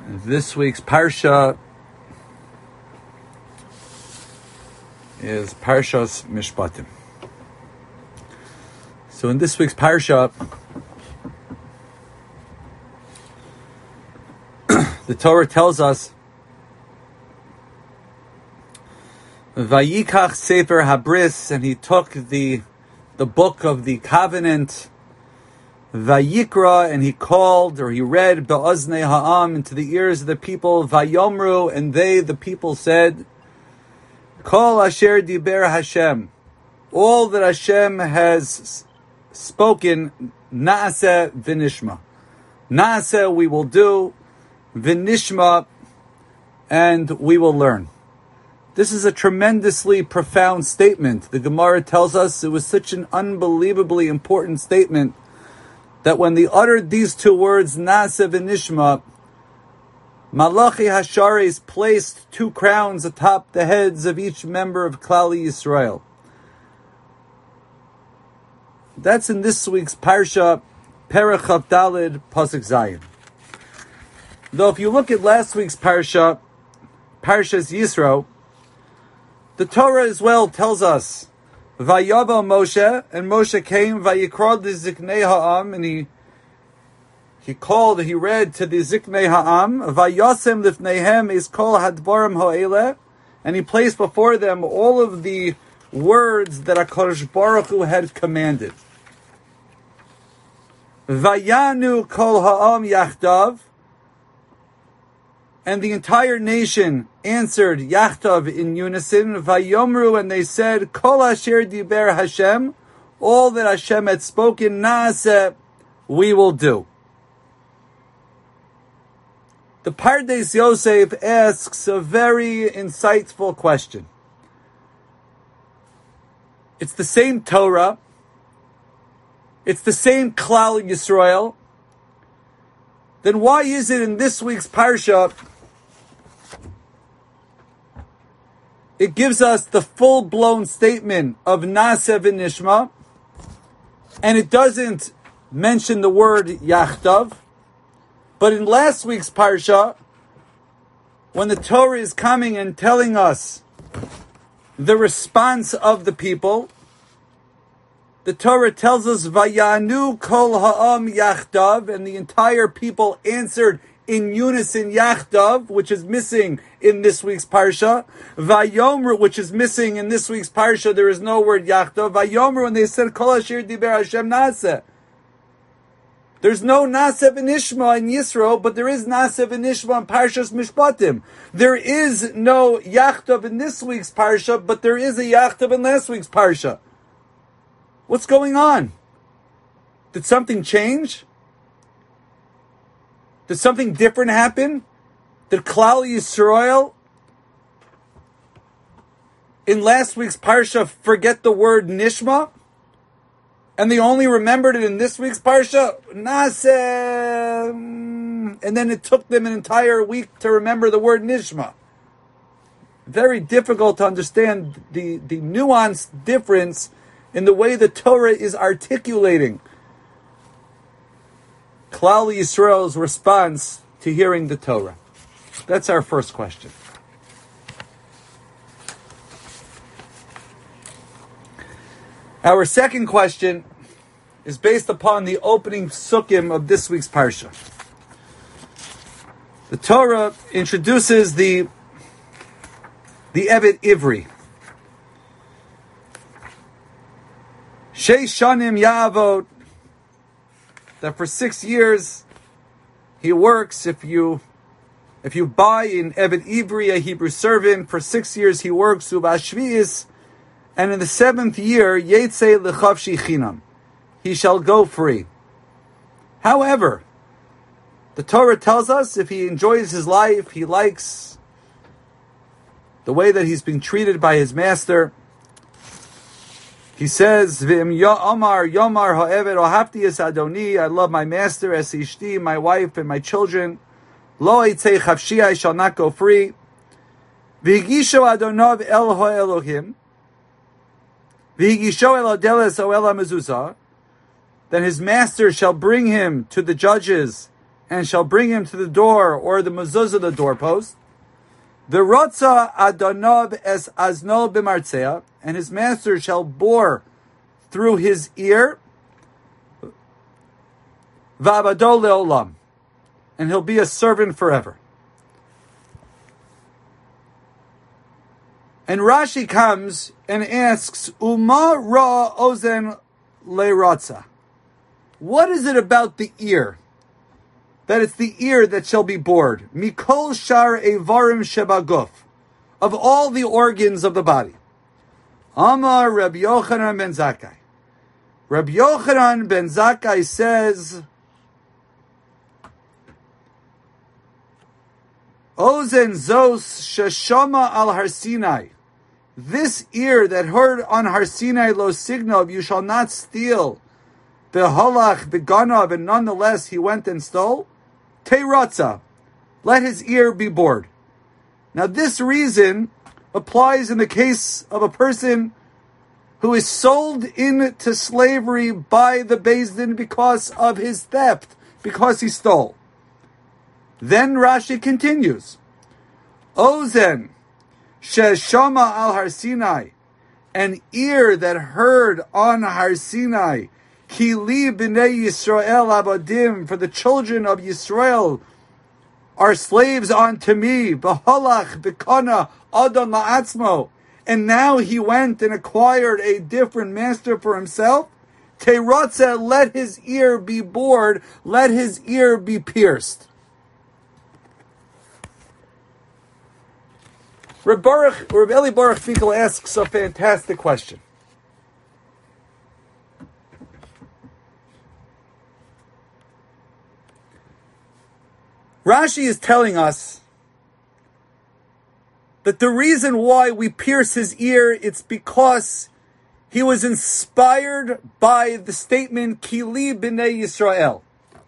This week's Parsha is Parshas Mishpatim. So in this week's Parsha, the Torah tells us, Vayikach Sefer Habris, and he took the book of the covenant, Vayikra, and he called, or he read, Be'oznei ha'am, into the ears of the people, Vayomru, and they, the people, said, Kol asher diber Hashem, all that Hashem has spoken, Na'aseh v'nishma. Na'aseh, we will do, v'nishma, and we will learn. This is a tremendously profound statement. The Gemara tells us it was such an unbelievably important statement that when they uttered these two words, Na'aseh v'nishma, Malachi Hasharis placed two crowns atop the heads of each member of Klal Yisrael. That's in this week's Parsha, Perek Chav Daled, Pasuk Zayin. Though if you look at last week's Parsha, Parshas Yisro, the Torah as well tells us, Vayava Moshe, and Moshe came, Vayikra the Ziknei Ha'am, and he read to the Ziknei Ha'am, Vayasem Lifneihem is Kol Hadvarim Ha'eleh, and he placed before them all of the words that HaKadosh Baruch Hu had commanded. Vayanu Kol Ha'am Yachdav, and the entire nation answered Yachtav in unison, Vayomru, and they said, Kol asher diber Hashem, all that Hashem had spoken, Na'aseh, we will do. The Pardes Yosef asks a very insightful question. It's the same Torah, it's the same Klal Yisrael. Then why is it in this week's Parsha it gives us the full-blown statement of Na'aseh v'nishma, and it doesn't mention the word Yachtav? But in last week's Parsha, when the Torah is coming and telling us the response of the people, the Torah tells us, Vayanu kol ha'am yachdav, and the entire people answered in unison Yachdav, which is missing in this week's Parsha. Vayomru, which is missing in this week's Parsha, there is no word Yachdav. Vayomru, and they said, Kol asher diber Hashem Na'aseh. There's no Na'aseh v'nishma in Yisro, but there is Na'aseh v'nishma in Parshas Mishpatim. There is no Yachdav in this week's Parsha, but there is a Yachdav in last week's Parsha. What's going on? Did something change? Did something different happen? Did Klal Yisrael in last week's Parsha forget the word Nishma? And they only remembered it in this week's Parsha? Na'aseh. And then it took them an entire week to remember the word Nishma. Very difficult to understand the nuanced difference in the way the Torah is articulating Klal Yisrael's response to hearing the Torah. That's our first question. Our second question is based upon the opening psukim of this week's Parsha. The Torah introduces the Evet Ivri. Sheish shanim ya'avod, that for 6 years he works. If you buy in Evet Ivri, a Hebrew servant, for 6 years he works, ubashvi'is, and in the 7th year, Yetzei lechavshi chinam, he shall go free. However, the Torah tells us if he enjoys his life, he likes the way that he's being treated by his master, he says, V'im yomar ha'eved ohafti es adoni, I love my master, es ishti, my wife and my children. Lo eitzei chavshi, I shall not go free. V'higisho adonov el ha'elohim, v'higisho el adeles o el ha'mezuzah, then his master shall bring him to the judges and shall bring him to the door, or the mezuzah, the doorpost. The Rotza Adonob es Azno b'martzea, and his master shall bore through his ear, V'abado le'olam, and he'll be a servant forever. And Rashi comes and asks, Uma ra ozen le'ratza. What is it about the ear? That it's the ear that shall be bored. Mikol shar evarim shebaguf. Of all the organs of the body. Amar Rabbi Yochanan ben Zakkai. Rabbi Yochanan ben Zakkai says, Ozen zos sheshama al Har Sinai. This ear that heard on Har Sinai lo signov, you shall not steal. The halach beganav, and nonetheless he went and stole. Teiratza, let his ear be bored. Now this reason applies in the case of a person who is sold into slavery by the Beis Din because of his theft, because he stole. Then Rashi continues, Ozen sheshama al Har Sinai, an ear that heard on Har Sinai, Ki li b'nei Yisrael abadim, for the children of Yisrael are slaves unto me, b'halach b'kana adon la'atzmo, and now he went and acquired a different master for himself. Teiratza, let his ear be bored, let his ear be pierced. Reb Eli Baruch Finkel asks a fantastic question. Rashi is telling us that the reason why we pierce his ear, it's because he was inspired by the statement, Ki li b'nei Yisrael.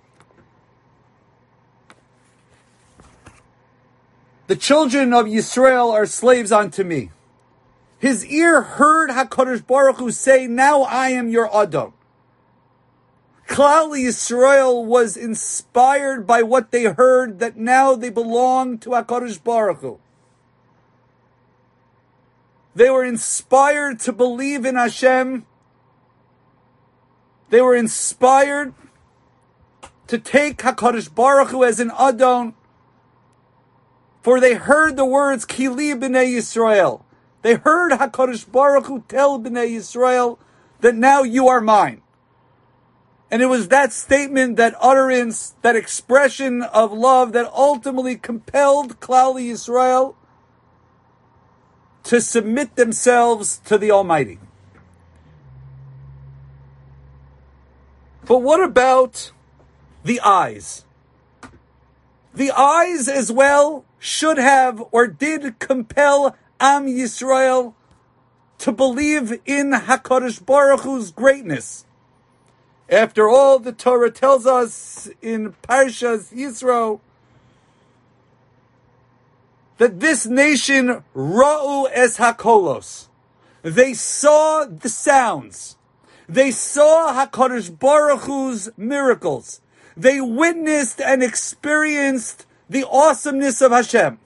The children of Yisrael are slaves unto me. His ear heard HaKadosh Baruch Hu say, now I am your Adon. Klal Yisrael was inspired by what they heard, that now they belong to HaKadosh Baruch Hu. They were inspired to believe in Hashem. They were inspired to take HaKadosh Baruch Hu as an Adon, for they heard the words, Ki li b'nei Yisrael. They heard HaKadosh Baruch Hu tell b'nei Yisrael that now you are mine. And it was that statement, that utterance, that expression of love that ultimately compelled Klal Yisrael to submit themselves to the Almighty. But what about the eyes? The eyes as well should have or did compel Am Yisrael to believe in HaKadosh Baruch Hu's greatness. After all, the Torah tells us in Parshas Yisro that this nation, Ra'u es HaKolos, they saw the sounds. They saw HaKadosh Baruch Hu's miracles. They witnessed and experienced the awesomeness of Hashem.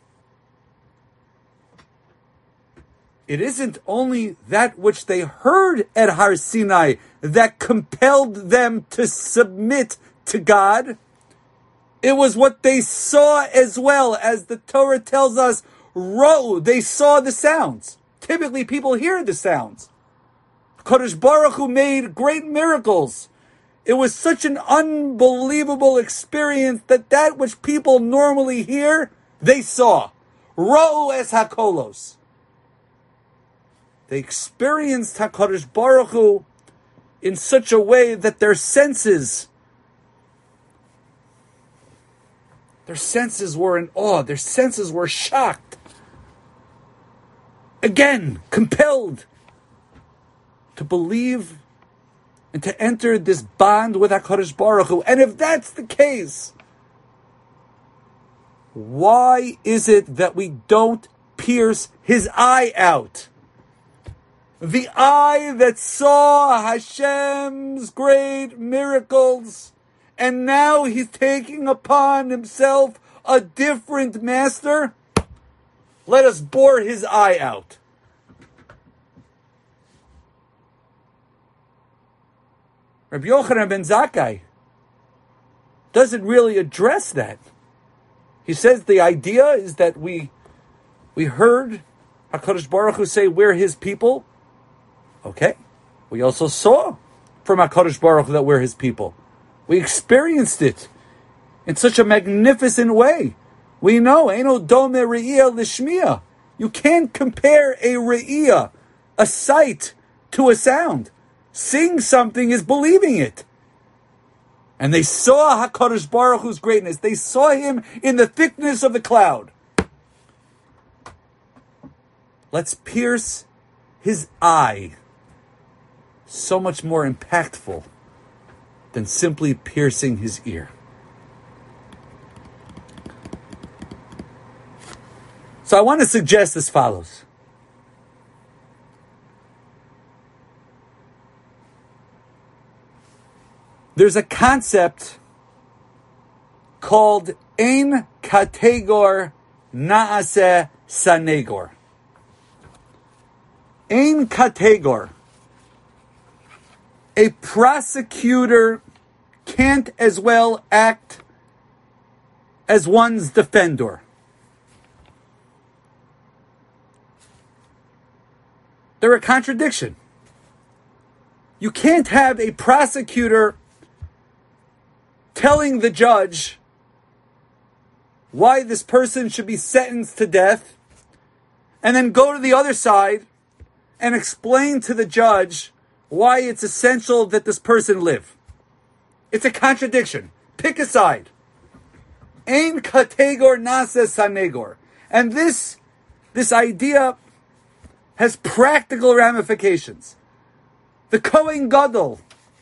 It isn't only that which they heard at Har Sinai that compelled them to submit to God. It was what they saw as well, as the Torah tells us, Ra'u, they saw the sounds. Typically people hear the sounds. Kadosh Baruch Hu made great miracles. It was such an unbelievable experience that which people normally hear, they saw. Ra'u es HaKolos. They experienced HaKadosh Baruch Hu in such a way that their senses were in awe. Their senses were shocked. Again, compelled to believe and to enter this bond with HaKadosh Baruch Hu. And if that's the case, why is it that we don't pierce his eye out? The eye that saw Hashem's great miracles and now he's taking upon himself a different master? Let us bore his eye out. Rabbi Yochanan ben Zakkai doesn't really address that. He says the idea is that we heard HaKadosh Baruch Hu say we're his people. Okay. We also saw from HaKadosh Baruch Hu that we're his people. We experienced it in such a magnificent way. We know, Eino dome re'iyah lishmiya. You can't compare a re'iyah, a sight, to a sound. Seeing something is believing it. And they saw HaKadosh Baruch Hu's greatness. They saw him in the thickness of the cloud. Let's pierce his eye. So much more impactful than simply piercing his ear. So I want to suggest as follows. There's a concept called Ein Kategor Naaseh Sanegor. Ein Kategor. A prosecutor can't as well act as one's defender. They're a contradiction. You can't have a prosecutor telling the judge why this person should be sentenced to death, and then go to the other side and explain to the judge why it's essential that this person live. It's a contradiction. Pick a side. Ein kategor nase sanegor. And this idea has practical ramifications. The Kohen Gadol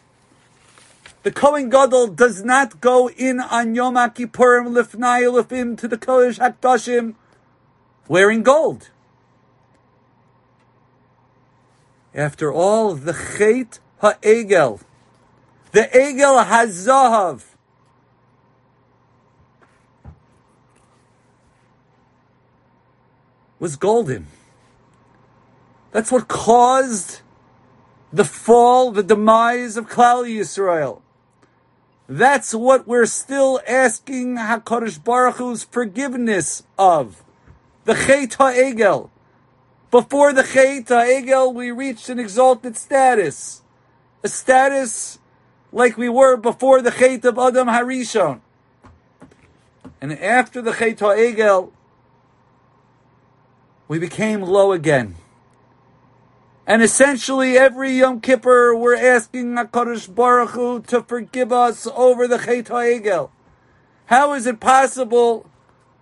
does not go in on Yom HaKippurim lifnai lifim to the Kodesh HaKadoshim wearing gold. After all, the Chet HaEgel, the Egel HaZahav, was golden. That's what caused the fall, the demise of Klal Yisrael. That's what we're still asking HaKadosh Baruch Hu's forgiveness of. The Chet HaEgel. Before the Chet HaEgel, we reached an exalted status. A status like we were before the Chet of Adam HaRishon. And after the Chet HaEgel, we became low again. And essentially every Yom Kippur we're asking HaKadosh Baruch Hu to forgive us over the Chet HaEgel. How is it possible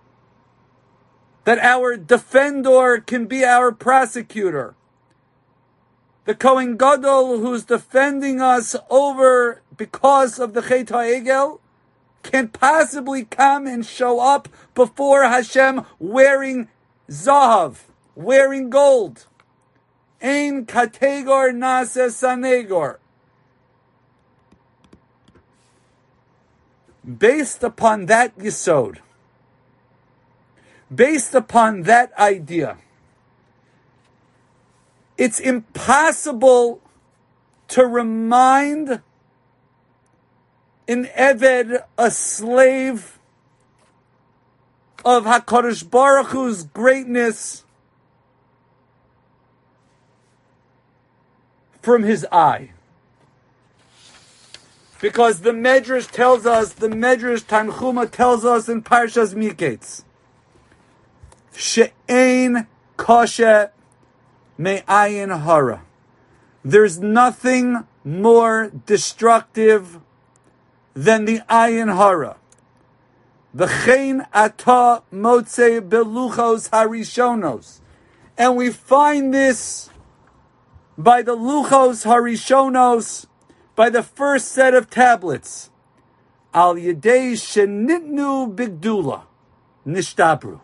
that our defender can be our prosecutor? The Kohen Gadol who's defending us over because of the Chet HaEgel can possibly come and show up before Hashem wearing Zahav, wearing gold. Ein kategor nase sanegor. Based upon that yesod, based upon that idea, it's impossible to remind an Eved, a slave of HaKadosh Baruch Hu's greatness from his eye. Because the Medrash tells us, the Medrash Tanchuma tells us in Parshas Miketz, She'ein koshe me'ayin hara. There's nothing more destructive than the ayin hara. V'chein ata motze beluchos harishonos. And we find this by the luchos harishonos, by the first set of tablets. Al yedei shenitnu bigdula nishtabru.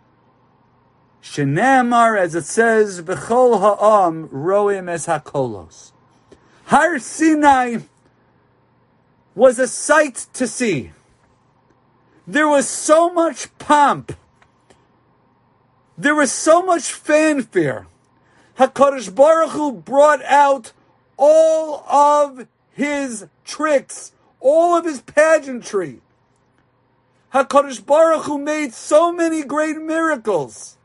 Shenamar, as it says, b'chol ha'am roim es hakolos. Har Sinai was a sight to see. There was so much pomp. There was so much fanfare. HaKadosh Baruch Hu brought out all of his tricks, all of his pageantry. HaKadosh Baruch Hu made so many great miracles.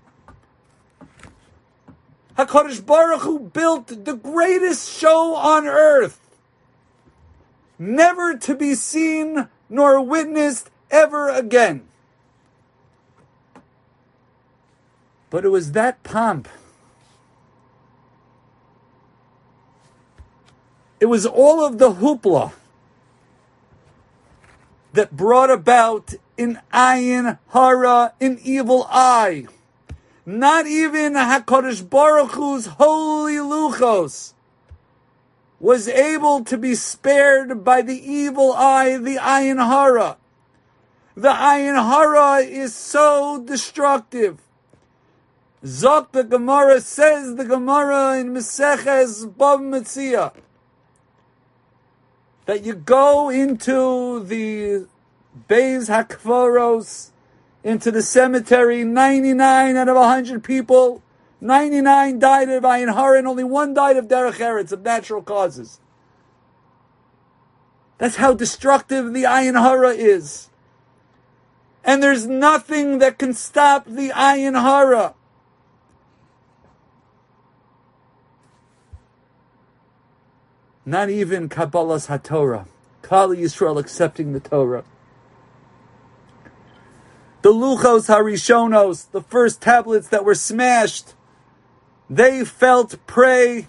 HaKadosh Baruch Hu built the greatest show on earth, never to be seen nor witnessed ever again. But it was that pomp. It was all of the hoopla that brought about an ayin hara, an evil eye. Not even HaKadosh Baruch Hu's holy luchos was able to be spared by the evil eye, the ayin hara. The ayin hara is so destructive. Zok the Gemara, says the Gemara in Meseches Bava Metzia, that you go into the Beis HaKvaros, into the cemetery, 99 out of 100 people, 99 died of ayin hara, and only one died of derech eretz, of natural causes. That's how destructive the ayin hara is. And there's nothing that can stop the ayin hara. Not even Kabbalas HaTorah, Klal Yisrael accepting the Torah. The Luchos HaRishonos, the first tablets that were smashed, they felt prey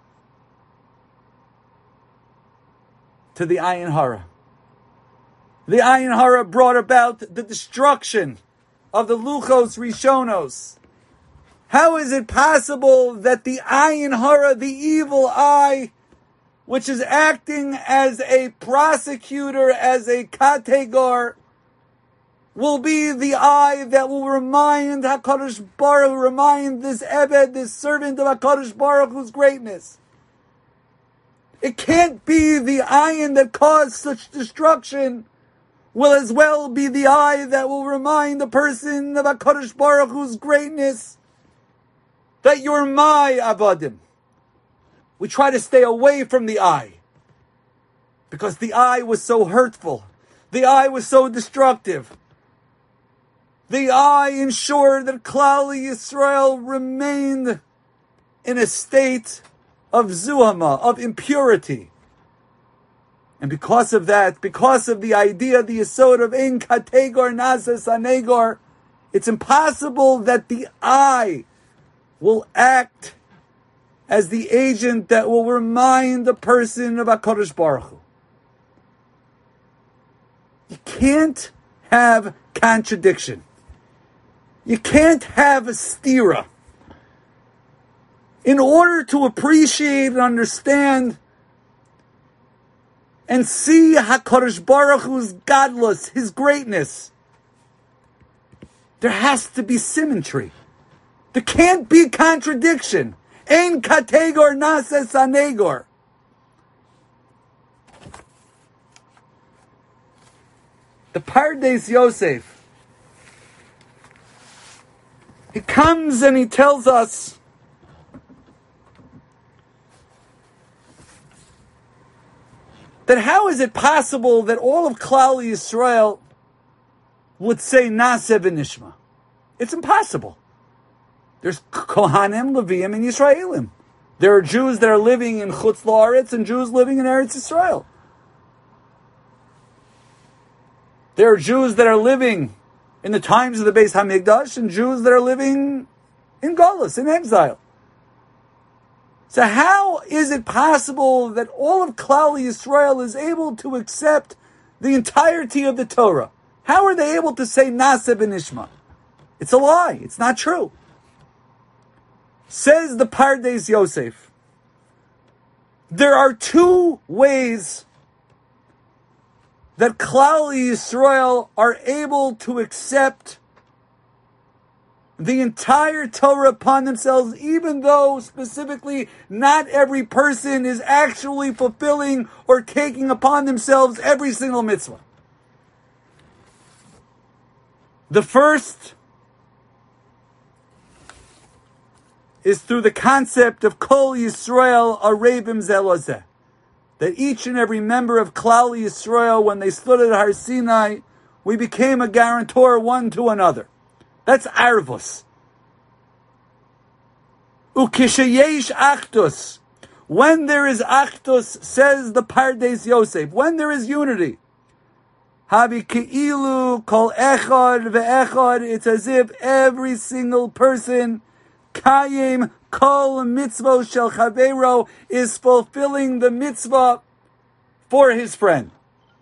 to the ayin hara. The ayin hara brought about the destruction of the Luchos Rishonos. How is it possible that the ayin hara, the evil eye, which is acting as a prosecutor, as a kategor, will be the eye that will remind HaKadosh Baruch Hu, remind this Ebed, this servant of HaKadosh Baruch Hu's greatness? It can't be the ayin that caused such destruction will as well be the eye that will remind the person of HaKadosh Baruch Hu's greatness, that you're my Abadim. We try to stay away from the eye because the eye was so hurtful. The eye was so destructive. The eye ensured that Klal Yisrael remained in a state of zuhama, of impurity. And because of that, because of the idea, the yesod of ein kategor nazes anegor, it's impossible that the eye will act as the agent that will remind the person of HaKadosh Baruch Hu. You can't have contradiction. You can't have a stira. In order to appreciate and understand and see HaKadosh Baruch Hu's godless, his greatness, there has to be symmetry. There can't be contradiction. Ein kategor nases anegor. The Pardes Yosef, he comes and he tells us that how is it possible that all of Klal Yisrael would say Naseh v'nishma? It's impossible. There's Kohanim, Leviim, and Yisraelim. There are Jews that are living in Chutz La'aretz and Jews living in Eretz Yisrael. There are Jews that are living in the times of the Beis Hamikdash and Jews that are living in Golus, in exile. So how is it possible that all of Klal Yisrael is able to accept the entirety of the Torah? How are they able to say Naseh v'nishma? It's a lie. It's not true. Says the Pardes Yosef, there are two ways that Klal Yisrael are able to accept the entire Torah upon themselves, even though specifically not every person is actually fulfilling or taking upon themselves every single mitzvah. The first is through the concept of Kol Yisrael Arevim Zelozeh, that each and every member of Klal Yisrael, when they stood at Har Sinai, we became a guarantor one to another. That's Arvus. Ukishayesh Achdus. When there is Achdus, says the Pardes Yosef, when there is unity, Habi Keilu Kol Echad Ve'echad, it's as if every single person, Kayim Kol Mitzvah Shel Chaveiro, is fulfilling the mitzvah for his friend.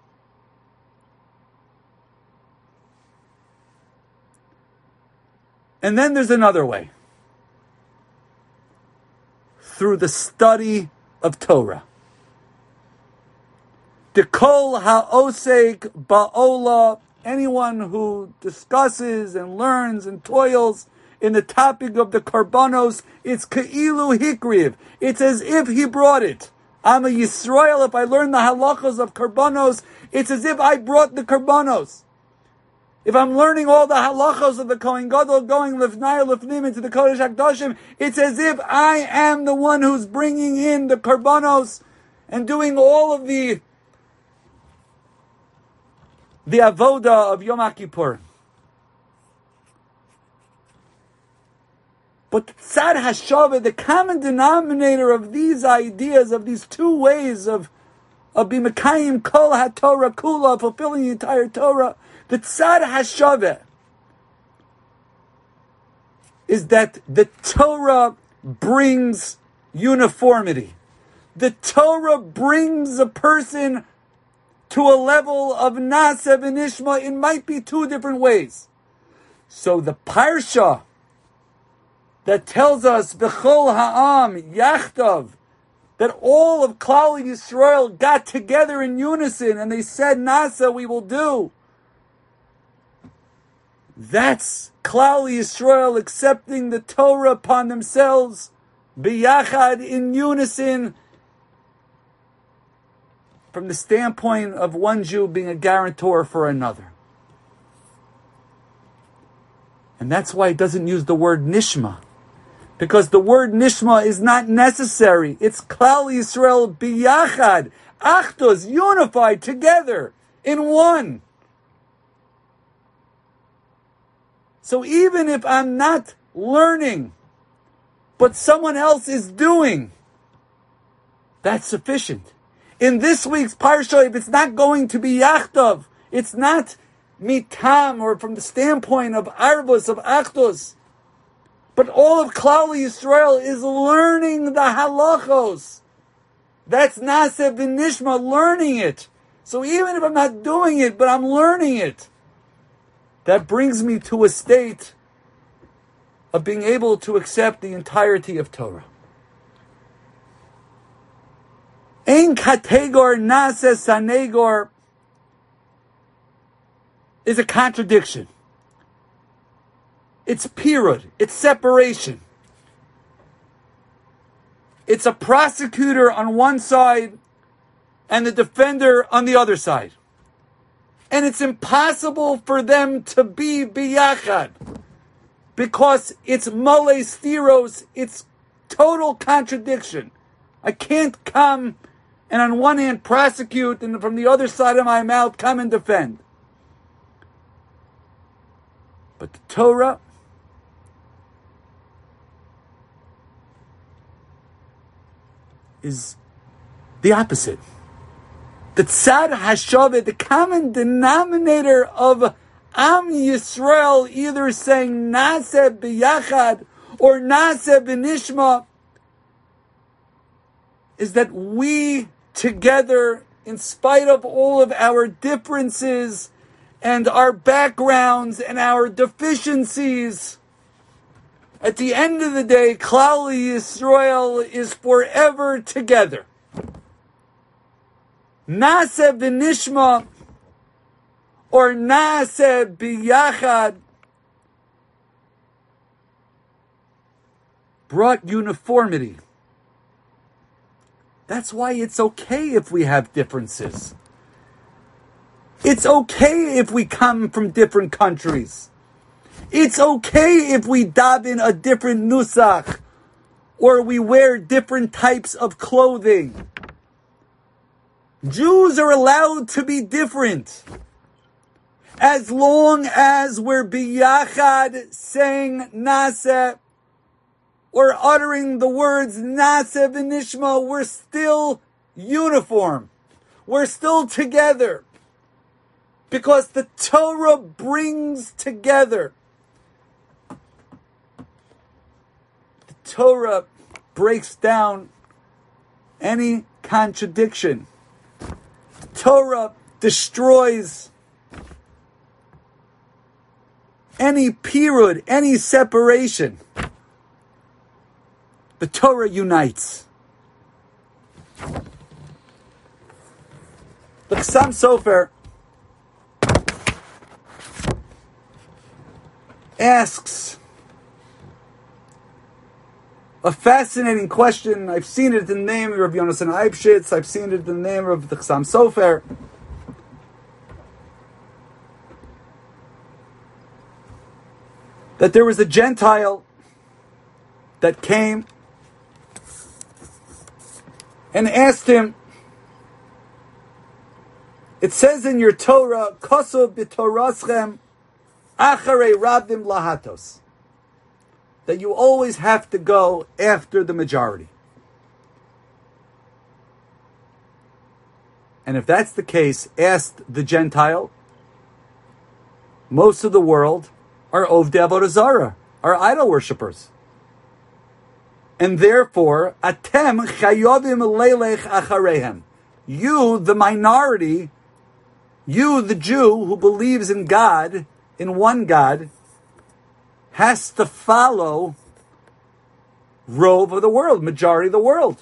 And then there's another way. Through the study of Torah. Dekol ha'osek ba'ola, anyone who discusses and learns and toils in the topic of the karbanos, it's keilu hikriv. It's as if he brought it. I'm a Yisrael. If I learn the halachos of karbanos, it's as if I brought the karbanos. If I'm learning all the halachos of the Kohen Gadol, going lifnai lifnim into the Kodesh HaKadoshim, it's as if I am the one who's bringing in the karbanos and doing all of the avoda of Yom Kippur. But Tzad HaShaveh, the common denominator of these ideas, of these two ways of b'mekayim kol HaTorah kula, fulfilling the entire Torah, the Tzad HaShaveh is that the Torah brings uniformity. The Torah brings a person to a level of Naaseh v'Nishma. It might be two different ways. So the Parsha that tells us B'chol Ha'am Yachtav, that all of Klal Yisrael got together in unison and they said, Naaseh, we will do. That's Klal Yisrael accepting the Torah upon themselves, biyachad, in unison, from the standpoint of one Jew being a guarantor for another. And that's why it doesn't use the word nishma, because the word nishma is not necessary. It's Klal Yisrael biyachad, achdos, unified together in one. So even if I'm not learning, but someone else is doing, that's sufficient. In this week's Parsha, if it's not going to be Yachtav, it's not mitam, or from the standpoint of Arbus, of Achdus, but all of Klal Yisrael is learning the halachos. That's Naaseh v'Nishma, learning it. So even if I'm not doing it, but I'm learning it, that brings me to a state of being able to accept the entirety of Torah. Ein kategor Naaseh sanegor is a contradiction. It's pirud. It's separation. It's a prosecutor on one side and the defender on the other side. And it's impossible for them to be biyachad, because it's mole stiros, it's total contradiction. I can't come and on one hand prosecute and from the other side of my mouth come and defend. But the Torah is the opposite. The Tzad HaShaveh, the common denominator of Am Yisrael, either saying Naaseh b'yachad or Naaseh b'nishma, is that we together, in spite of all of our differences and our backgrounds and our deficiencies, at the end of the day, Klal Yisrael is forever together. Naaseh v'Nishma or Naaseh b'Yachad brought uniformity. That's why it's okay if we have differences. It's okay if we come from different countries. It's okay if we daven a different nusach, or we wear different types of clothing. Jews are allowed to be different. As long as we're biyachad saying naseh, or uttering the words naseh v'nishma, we're still uniform. We're still together. Because the Torah brings together. The Torah breaks down any contradiction. The Torah destroys any pirud, any separation. The Torah unites. The Chassam Sofer asks a fascinating question. I've seen it in the name of Rav Yonasan Eibshitz. I've seen it in the name of the Chassam Sofer. That there was a Gentile that came and asked him, it says in your Torah, Koso b'toraschem acharei rabim lahatos, that you always have to go after the majority. And if that's the case, asked the Gentile, most of the world are Ovdei Avodah Zarah, are idol worshippers. And therefore, atem chayovim leilech achareihem. You, the minority, you, the Jew who believes in God, in one God, has to follow rove of the world, majority of the world.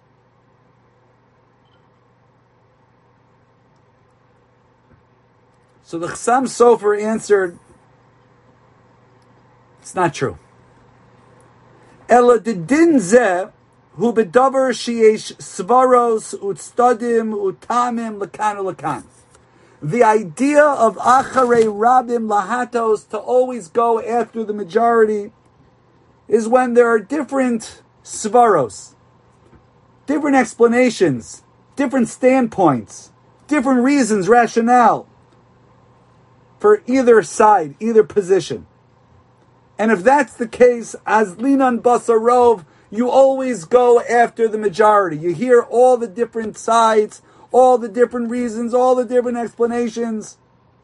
So the Chassam Sofer answered, it's not true. Ela dedin zeh hu bedavar sheyesh svaros utstadim utamim lakan ulakan. The idea of acharei rabim lahatos, to always go after the majority, is when there are different svaros, different explanations, different standpoints, different reasons, rationale for either side, either position. And if that's the case, as linan basarov, you always go after the majority. You hear all the different sides, all the different reasons, all the different explanations.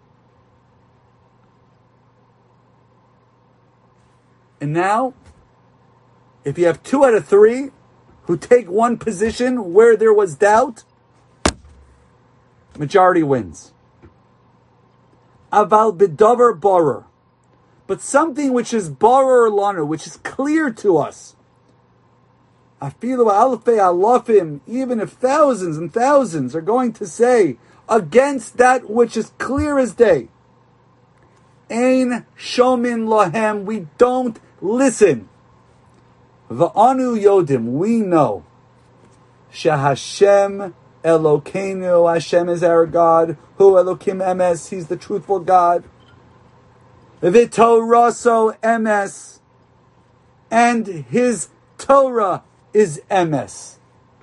And now, if you have 2 out of 3 who take one position where there was doubt, majority wins. Aval bidavar barer. But something which is barer lanu, which is clear to us. Afilu alfei alafim, even if thousands and thousands are going to say against that which is clear as day. Ein shomin lahem, we don't listen. Va'anu yodim, we know. Shahashem Elokeinu, Hashem is our God. Hu Elokim emes, He's the truthful God. V'toraso emes, and His Torah is emes.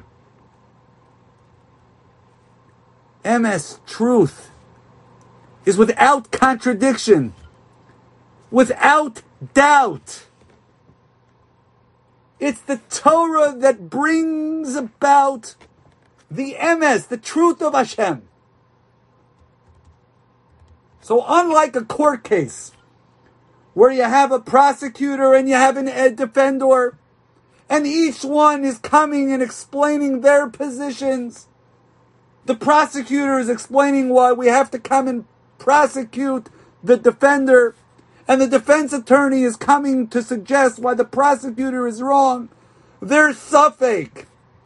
Emes, truth, is without contradiction, without doubt. It's the Torah that brings about the emes, the truth of Hashem. So unlike a court case, where you have a prosecutor and you have a defender, and each one is coming and explaining their positions, the prosecutor is explaining why we have to come and prosecute the defender, and the defense attorney is coming to suggest why the prosecutor is wrong. There's suffix.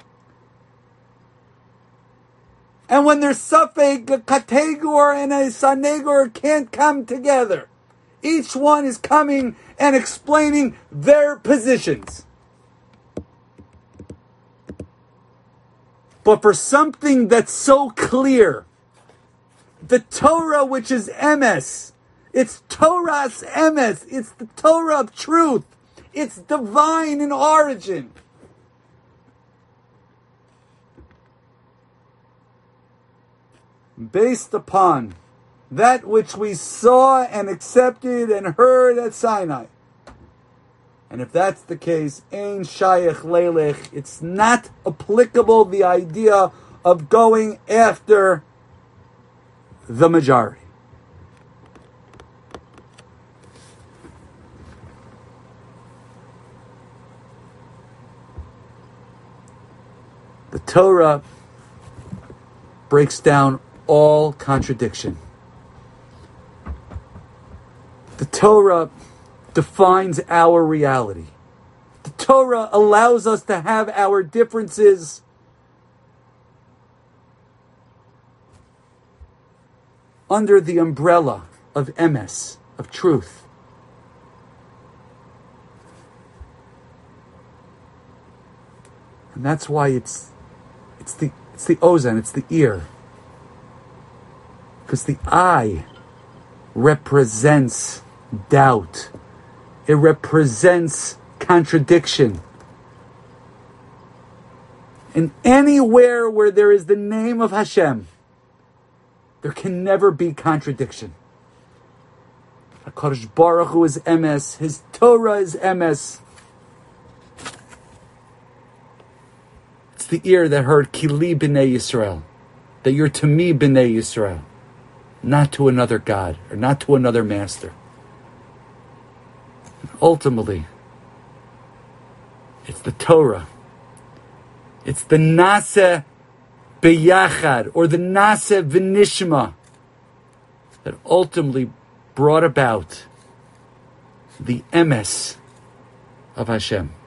And when there's suffix, a kategor and a sanegor can't come together. Each one is coming and explaining their positions. But for something that's so clear, the Torah, which is emes, it's Torah's emes, it's the Torah of truth, it's divine in origin. Based upon that which we saw and accepted and heard at Sinai. And if that's the case, Ein Shayach Leilech, it's not applicable, the idea of going after the majority. The Torah breaks down all contradiction. The Torah defines our reality. The Torah allows us to have our differences under the umbrella of emes, of truth. And that's why it's the ozan, it's the ear. Because the eye represents doubt. It represents contradiction. And anywhere where there is the name of Hashem, there can never be contradiction. HaKadosh Baruch Hu is emes. His Torah is emes. It's the ear that heard Kili b'nei Yisrael, that you're to me b'nei Yisrael, not to another God or not to another master. And ultimately, it's the Torah. It's the Naseh B'yachad, or the Naseh V'nishma, that ultimately brought about the emes of Hashem.